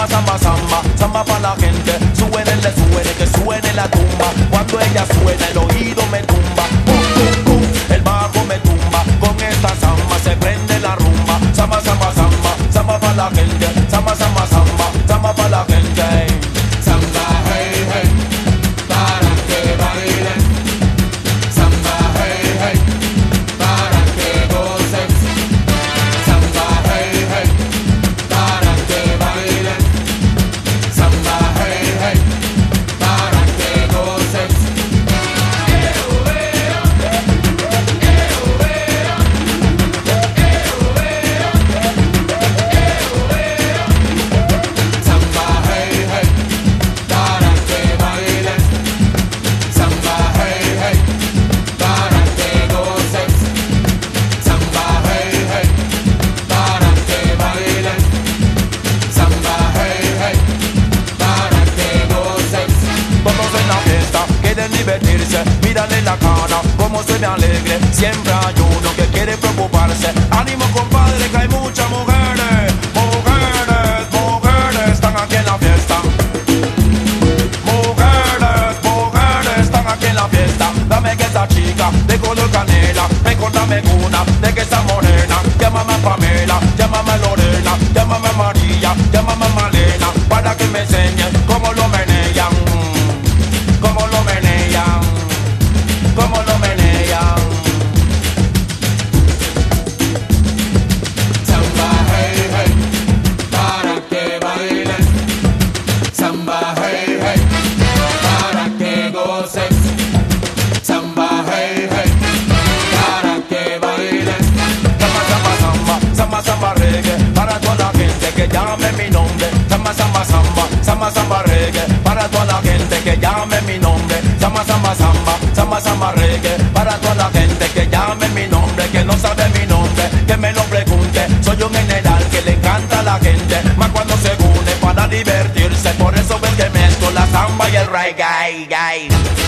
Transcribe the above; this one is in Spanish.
Samba, samba, samba, samba pa' la gente. Suene, que suene la tumba. Cuando ella suena, el oído me tumba. Pum, pum, pum, el bajo me tumba. Con esta samba se prende la rumba. Samba, samba, samba, samba pa' la gente. Samba, samba, samba, samba pa' la gente. Samba, hey, hey, para que bailen. Samba, hey, hey, para que gocen. Samba, hey, hey, para que bailen. Samba, hey, hey, para que gocen. Samba, hey, hey, para que bailen. Samba, hey, hey, para que gocen. Samba, hey, hey, para que bailen. Samba, hey, hey, para que gocen. Todos en la fiesta quieren divertirse. Mírale la cara, cómo se ve alegre. Siempre hay uno que quiere preocuparse. Ánimo, compadre, que hay muchas mujeres. Mujeres, mujeres, están aquí en la fiesta. Mujeres, mujeres, están aquí en la fiesta. Dame que esa chica de color canela. Recórdame una de que esa morena. Llámame a Pamela, llámame a Lorena, llámame a María, llámame a Malena. Para que me enseñen cómo lo menean. Cómo lo menean. Cómo lo menean. Samba, hey, hey, para que bailen. Samba, hey, hey, para que gocen. Samba, hey, hey, para que bailen. Samba, samba, samba, samba, samba reggae. Para toda la gente que llame mi nombre. Samba, samba, samba, samba, samba reggae. Para toda la gente que llame mi nombre. Samba, samba, samba, samba, samba reggae. Para toda la gente que llame mi nombre. Que no sabe mi nombre, que me lo pregunte. Soy un general que le encanta a la gente. Más cuando se une para divertirse. Por eso ven que mezclo la samba y el reggae.